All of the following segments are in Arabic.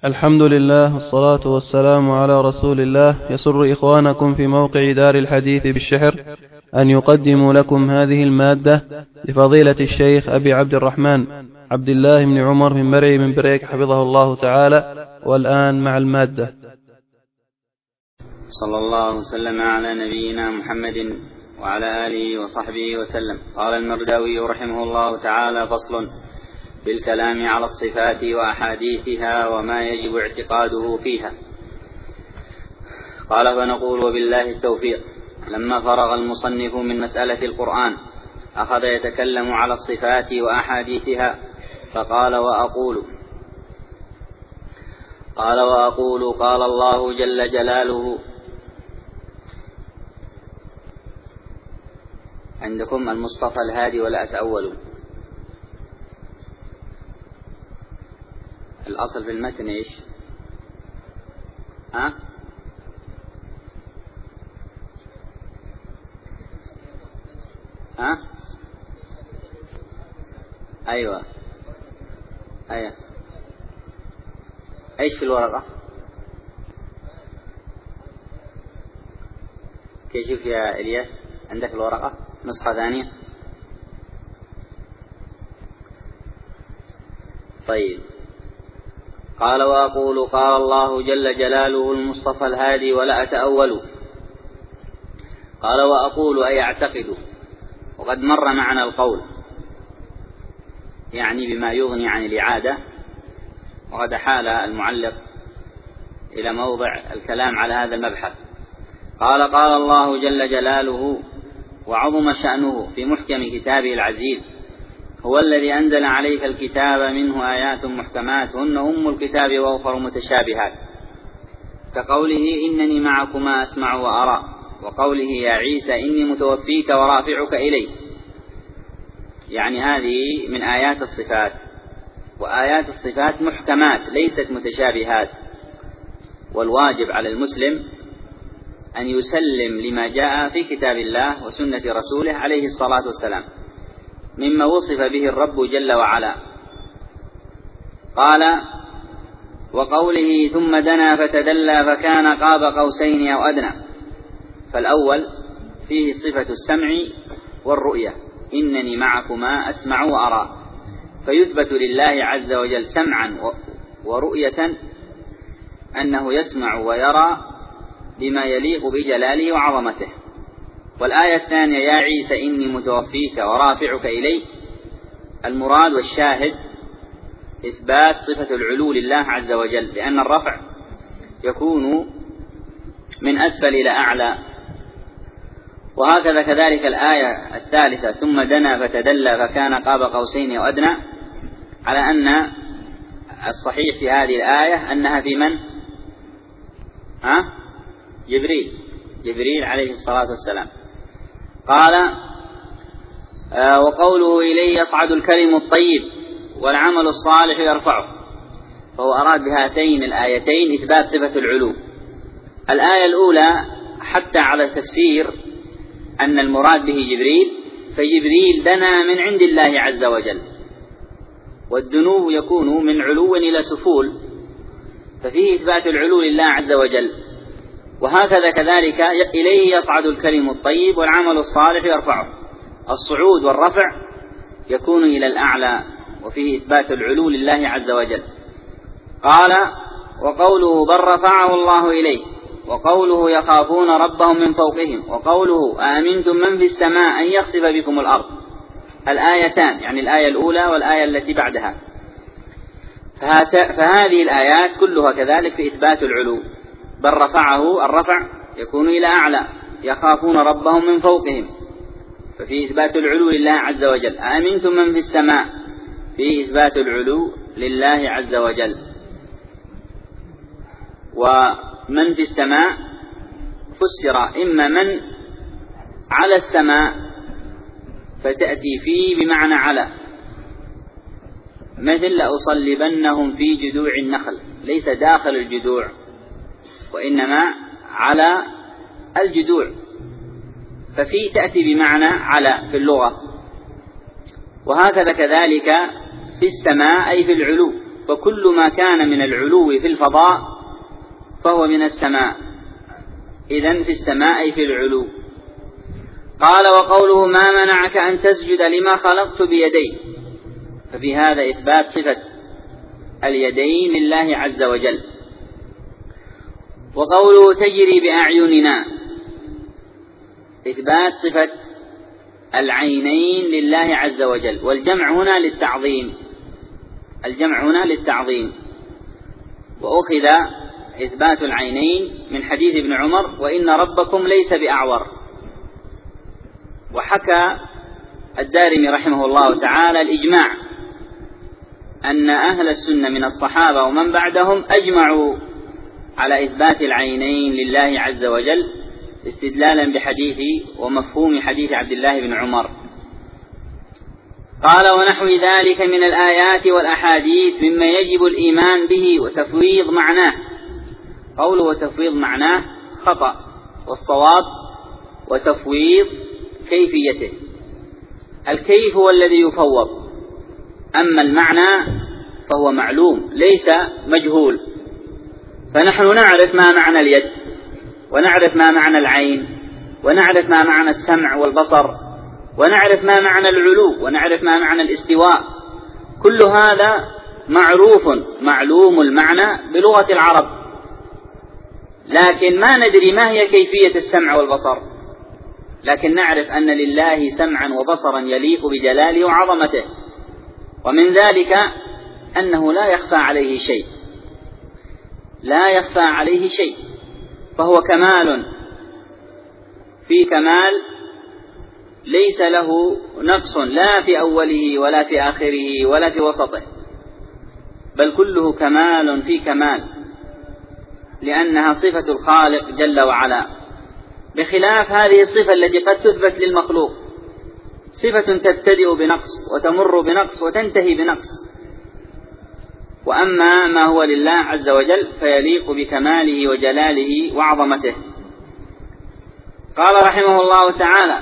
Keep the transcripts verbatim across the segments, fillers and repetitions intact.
الحمد لله والصلاة والسلام على رسول الله. يسر إخوانكم في موقع دار الحديث بالشحر أن يقدموا لكم هذه المادة لفضيلة الشيخ أبي عبد الرحمن عبد الله بن عمر بن مرعي من بريك حفظه الله تعالى. والآن مع المادة. صلى الله وسلم على نبينا محمد وعلى آله وصحبه وسلم. قال المرداوي رحمه الله تعالى: فصل: بالكلام على الصفات وأحاديثها وما يجب اعتقاده فيها. قال: فنقول وبالله التوفيق. لما فرغ المصنف من مسألة القرآن أخذ يتكلم على الصفات وأحاديثها، فقال: وأقول قال وأقول قال الله جل جلاله. عندكم المصطفى الهادي ولا أتأولوا؟ الأصل في المتن إيش؟ ها؟ ها؟ أيوة أيوة. إيش في الورقة؟ كيف يا إلياس؟ عندك الورقة نسخة ثانية؟ طيب. قال: وأقول قال الله جل جلاله المصطفى الهادي ولا أتأول. قال: وأقول أي أعتقد. وقد مر معنا القول يعني بما يغني عن الإعادة، وقد حال المعلق إلى موضع الكلام على هذا المبحث. قال: قال الله جل جلاله وعظم شأنه في محكم كتابه العزيز: هو الذي أنزل عليك الكتاب منه آيات محكمات هن أم الكتاب وأخر متشابهات، كقوله: إنني معكما أسمع وأرى، وقوله: يا عيسى إني متوفيك ورافعك إلي. يعني هذه من آيات الصفات، وآيات الصفات محكمات ليست متشابهات. والواجب على المسلم أن يسلم لما جاء في كتاب الله وسنة رسوله عليه الصلاة والسلام مما وصف به الرب جل وعلا. قال: وقوله: ثم دنا فتدلى فكان قاب قوسين أو أدنى. فالأول فيه صفة السمع والرؤية: إنني معكما أسمع وأرى، فيثبت لله عز وجل سمعا ورؤية أنه يسمع ويرى بما يليق بجلاله وعظمته. والآية الثانية: يا عيسى إني متوفيك ورافعك إلي. المراد والشاهد إثبات صفة العلو لله عز وجل، لأن الرفع يكون من أسفل إلى أعلى. وهكذا كذلك الآية الثالثة: ثم دنا فتدلى فكان قاب قوسين أو أدنى، على أن الصحيح في هذه الآية أنها في من؟ ها؟ جبريل جبريل عليه الصلاة والسلام. قال: آه وقوله: إليه يصعد الكلم الطيب والعمل الصالح يرفعه. فهو أراد بهاتين الآيتين إثبات صفة العلو. الآية الأولى حتى على تفسير أن المراد به جبريل، فجبريل دنا من عند الله عز وجل، والدنو يكون من علو إلى سفول، ففيه إثبات العلو لله عز وجل. وهكذا كذلك إليه يصعد الكلم الطيب والعمل الصالح يرفعه. الصعود والرفع يكون إلى الأعلى، وفيه إثبات العلو لله عز وجل. قال: وقوله: بل رفعه الله إليه. وقوله: يخافون ربهم من فوقهم. وقوله: آمنتم من في السماء أن يخسف بكم الأرض. الآيتان يعني الآية الأولى والآية التي بعدها، فهذه الآيات كلها كذلك في إثبات العلو. بل رفعه، الرفع يكون إلى أعلى. يخافون ربهم من فوقهم، ففي إثبات العلو لله عز وجل. آمنتم من في السماء، في إثبات العلو لله عز وجل. ومن في السماء فسر إما من على السماء فتأتي فيه بمعنى على، مثل: لأصلبنهم في جذوع النخل، ليس داخل الجذوع وإنما على الجذوع، ففي تأتي بمعنى على في اللغة. وهكذا كذلك في السماء أي في العلو، فكل ما كان من العلو في الفضاء فهو من السماء، إذن في السماء في العلو. قال وقوله ما منعك أن تسجد لما خلقت بيدي، ففي هذا إثبات صفة اليدين لله عز وجل. وقوله تجري بأعيننا، إثبات صفة العينين لله عز وجل، والجمع هنا للتعظيم، الجمع هنا للتعظيم. وأخذ إثبات العينين من حديث ابن عمر وإن ربكم ليس بأعور. وحكى الدارمي رحمه الله تعالى الإجماع أن أهل السنة من الصحابة ومن بعدهم أجمعوا على إثبات العينين لله عز وجل استدلالا بحديث ومفهوم حديث عبد الله بن عمر. قال ونحو ذلك من الآيات والأحاديث مما يجب الإيمان به وتفويض معناه. قوله وتفويض معناه خطأ، والصواب وتفويض كيفيته. الكيف هو الذي يفوض، أما المعنى فهو معلوم ليس مجهول. فنحن نعرف ما معنى اليد، ونعرف ما معنى العين، ونعرف ما معنى السمع والبصر، ونعرف ما معنى العلو، ونعرف ما معنى الاستواء. كل هذا معروف معلوم المعنى بلغة العرب، لكن ما ندري ما هي كيفية السمع والبصر. لكن نعرف أن لله سمعا وبصرا يليق بجلاله وعظمته، ومن ذلك أنه لا يخفى عليه شيء، لا يخفى عليه شيء، فهو كمال في كمال ليس له نقص لا في أوله ولا في آخره ولا في وسطه، بل كله كمال في كمال، لأنها صفة الخالق جل وعلا، بخلاف هذه الصفة التي قد تثبت للمخلوق، صفة تبتدئ بنقص وتمر بنقص وتنتهي بنقص. وأما ما هو لله عز وجل فيليق بكماله وجلاله وعظمته. قال رحمه الله تعالى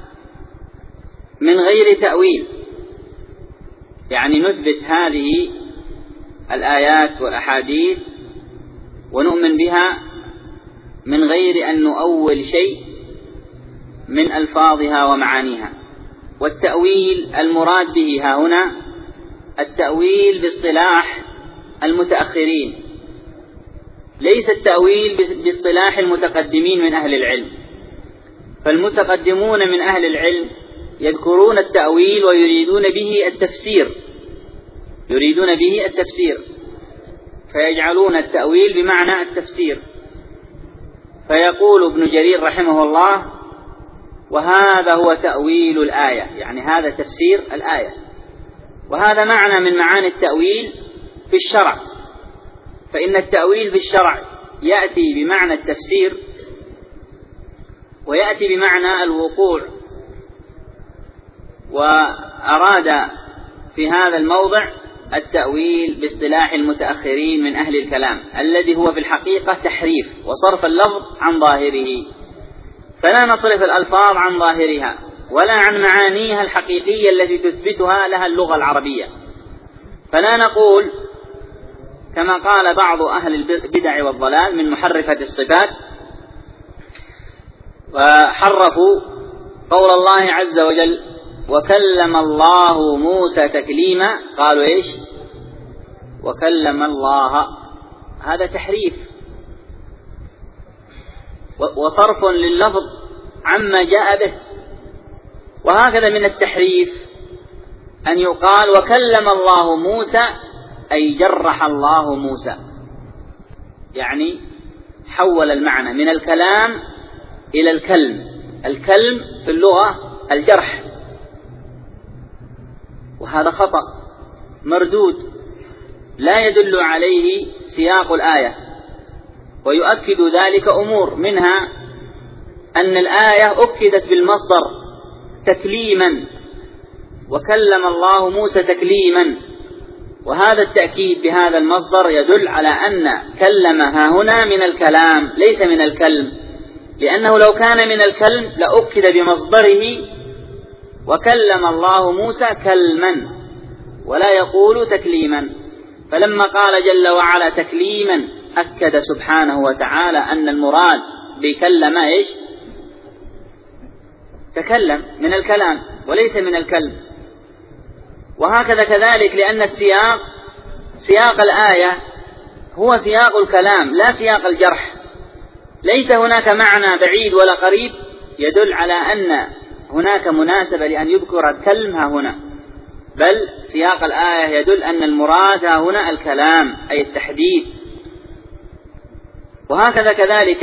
من غير تأويل، يعني نثبت هذه الآيات والأحاديث ونؤمن بها من غير أن نؤول شيء من ألفاظها ومعانيها. والتأويل المراد به ها هنا التأويل باصطلاح المتأخرين، ليس التأويل باصطلاح المتقدمين من أهل العلم. فالمتقدمون من أهل العلم يذكرون التأويل ويريدون به التفسير، يريدون به التفسير فيجعلون التأويل بمعنى التفسير. فيقول ابن جرير رحمه الله وهذا هو تأويل الآية، يعني هذا تفسير الآية. وهذا معنى من معاني التأويل في الشرع، فإن التأويل في الشرع يأتي بمعنى التفسير ويأتي بمعنى الوقوع. وأراد في هذا الموضع التأويل باصطلاح المتأخرين من أهل الكلام الذي هو في الحقيقة تحريف وصرف اللفظ عن ظاهره، فلا نصرف الألفاظ عن ظاهرها ولا عن معانيها الحقيقية التي تثبتها لها اللغة العربية. فلا نقول كما قال بعض أهل البدع والضلال من محرفة الصفات وحرفوا قول الله عز وجل وكلم الله موسى تكليما، قالوا إيش؟ وكلم الله، هذا تحريف وصرف لللفظ عما جاء به. وهكذا من التحريف أن يقال وكلم الله موسى أي جرح الله موسى، يعني حول المعنى من الكلام إلى الكلم. الكلم في اللغة الجرح، وهذا خطأ مردود لا يدل عليه سياق الآية. ويؤكد ذلك أمور، منها أن الآية أكدت بالمصدر تكليما، وكلم الله موسى تكليما، وهذا التأكيد بهذا المصدر يدل على أن كلم ها هنا من الكلام ليس من الكلم، لأنه لو كان من الكلم لأكد بمصدره وكلم الله موسى كلما، ولا يقول تكليما. فلما قال جل وعلا تكليما أكد سبحانه وتعالى أن المراد بكلم إيش؟ تكلم من الكلام وليس من الكلم. وهكذا كذلك لأن السياق سياق الآية هو سياق الكلام لا سياق الجرح، ليس هناك معنى بعيد ولا قريب يدل على أن هناك مناسبة لأن يذكر الكلمة هنا، بل سياق الآية يدل أن المراد هنا الكلام أي التحديث. وهكذا كذلك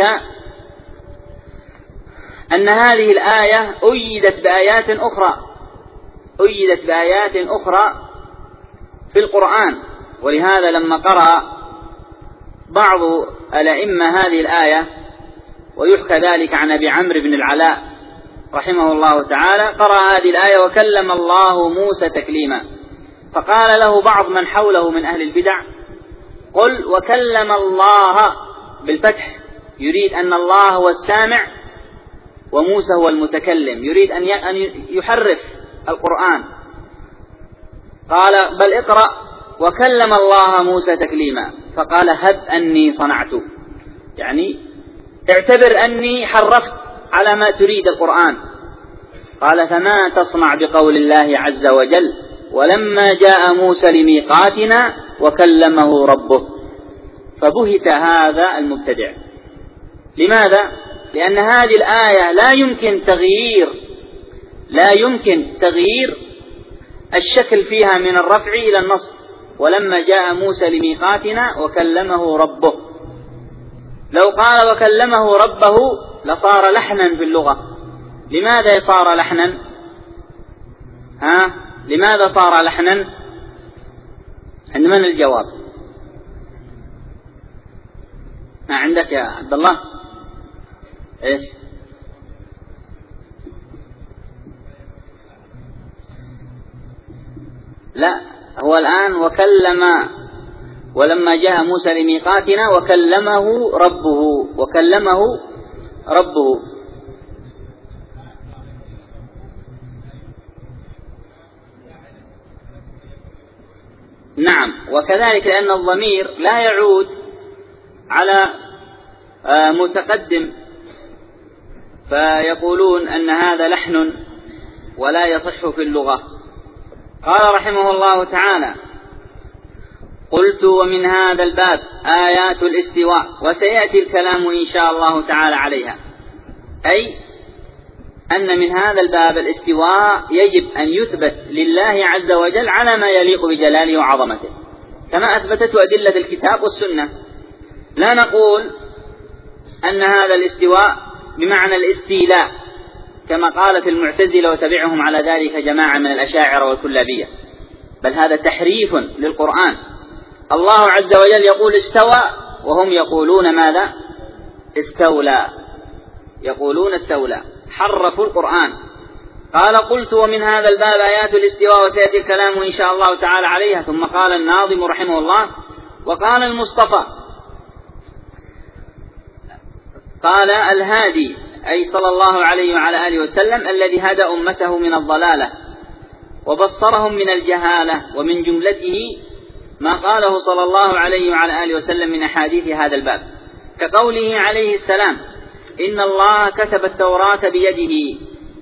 أن هذه الآية أيدت بآيات أخرى أيدت بآيات أخرى في القرآن. ولهذا لما قرأ بعض الأئمة هذه الآية، ويحكى ذلك عن أبي عمرو بن العلاء رحمه الله تعالى، قرأ هذه الآية وكلم الله موسى تكليما، فقال له بعض من حوله من أهل البدع قل وكلم الله بالفتح، يريد أن الله هو السامع وموسى هو المتكلم، يريد أن يحرف القرآن. قال بل اقرأ وكلم الله موسى تكليما، فقال هب أني صنعت، يعني اعتبر أني حرفت على ما تريد القرآن. قال فما تصنع بقول الله عز وجل ولما جاء موسى لميقاتنا وكلمه ربه. فبهت هذا المبتدع. لماذا؟ لأن هذه الآية لا يمكن تغيير لا يمكن تغيير الشكل فيها من الرفع إلى النصب، ولما جاء موسى لميقاتنا وكلمه ربه. لو قال وكلمه ربه لصار لحنا في اللغة. لماذا صار لحنا؟ ها؟ لماذا صار لحنا؟ عند من الجواب؟ ما عندك يا عبد الله؟ ايش؟ لا، هو الآن وكلم ولما جاء موسى لميقاتنا وكلمه ربه وكلمه ربه. نعم، وكذلك لأن الضمير لا يعود على متقدم، فيقولون أن هذا لحن ولا يصح في اللغة. قال رحمه الله تعالى قلت ومن هذا الباب آيات الاستواء، وسيأتي الكلام إن شاء الله تعالى عليها، أي أن من هذا الباب الاستواء يجب أن يثبت لله عز وجل على ما يليق بجلاله وعظمته كما أثبتته أدلة الكتاب والسنة. لا نقول أن هذا الاستواء بمعنى الاستيلاء كما قالت المعتزلة وتبعهم على ذلك جماعة من الأشاعرة والكلابية، بل هذا تحريف للقرآن. الله عز وجل يقول استوى وهم يقولون ماذا؟ استولى، يقولون استولى، حرفوا القرآن. قال قلت ومن هذا الباب آيات الاستواء وسيأتي الكلام إن شاء الله تعالى عليها. ثم قال الناظم رحمه الله وقال المصطفى قال الهادي أي صلى الله عليه وعلى آله وسلم الذي هدى أمته من الضلالة وبصرهم من الجهالة، ومن جملته ما قاله صلى الله عليه وعلى آله وسلم من أحاديث هذا الباب، كقوله عليه السلام إن الله كتب التوراة بيده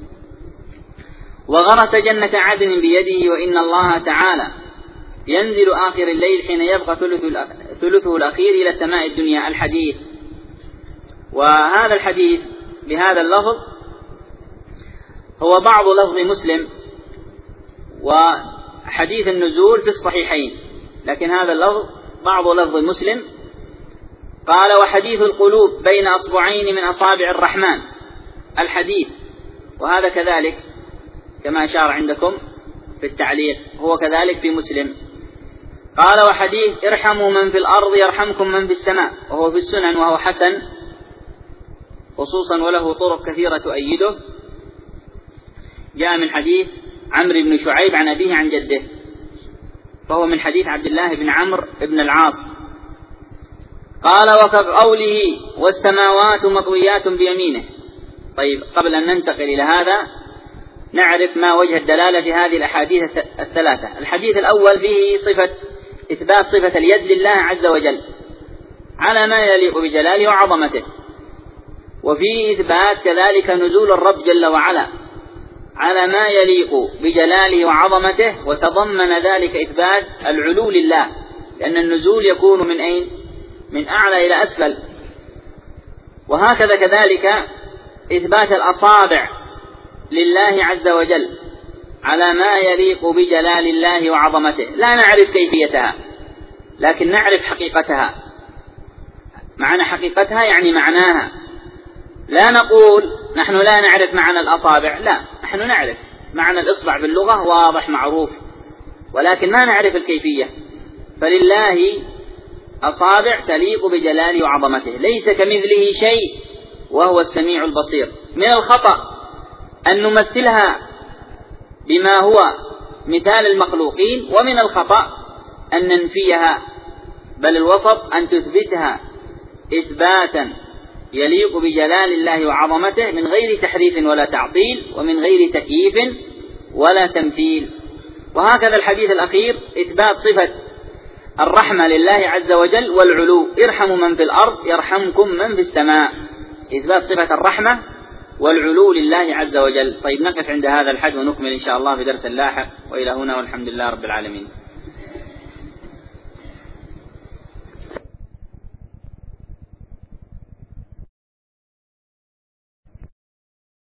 وغرس جنة عدن بيده، وإن الله تعالى ينزل آخر الليل حين يبقى ثلثه الأخير إلى سماء الدنيا. الحديث، وهذا الحديث بهذا اللفظ هو بعض لفظ مسلم، وحديث النزول في الصحيحين، لكن هذا اللفظ بعض لفظ مسلم. قال وحديث القلوب بين أصبعين من أصابع الرحمن الحديث، وهذا كذلك كما أشار عندكم في التعليق هو كذلك في مسلم. قال وحديث ارحموا من في الأرض يرحمكم من في السماء، وهو في السنن وهو حسن خصوصا وله طرق كثيرة تؤيده، جاء من حديث عمرو بن شعيب عن أبيه عن جده، فهو من حديث عبد الله بن عمرو بن العاص. قال وكقوله والسماوات مطويات بيمينه. طيب، قبل أن ننتقل إلى هذا نعرف ما وجه الدلالة في هذه الأحاديث الثلاثة. الحديث الأول فيه صفة إثبات صفة اليد لله عز وجل على ما يليق بجلاله وعظمته، وفي إثبات كذلك نزول الرب جل وعلا على ما يليق بجلاله وعظمته، وتضمن ذلك إثبات العلو لله، لأن النزول يكون من أين؟ من أعلى إلى أسفل. وهكذا كذلك إثبات الأصابع لله عز وجل على ما يليق بجلال الله وعظمته، لا نعرف كيفيتها لكن نعرف حقيقتها. معنى حقيقتها يعني معناها، لا نقول نحن لا نعرف معنى الأصابع، لا، نحن نعرف معنى الإصبع باللغة واضح معروف، ولكن ما نعرف الكيفية. فلله أصابع تليق بجلاله وعظمته، ليس كمثله شيء وهو السميع البصير. من الخطأ أن نمثلها بما هو مثال المخلوقين، ومن الخطأ أن ننفيها، بل الوسط أن تثبتها إثباتا يليق بجلال الله وعظمته من غير تحريف ولا تعطيل، ومن غير تكييف ولا تمثيل. وهكذا الحديث الأخير إثبات صفة الرحمة لله عز وجل والعلو، ارحموا من في الأرض يرحمكم من في السماء، إثبات صفة الرحمة والعلو لله عز وجل. طيب، نقف عند هذا الحد ونكمل إن شاء الله في درس لاحق، وإلى هنا والحمد لله رب العالمين.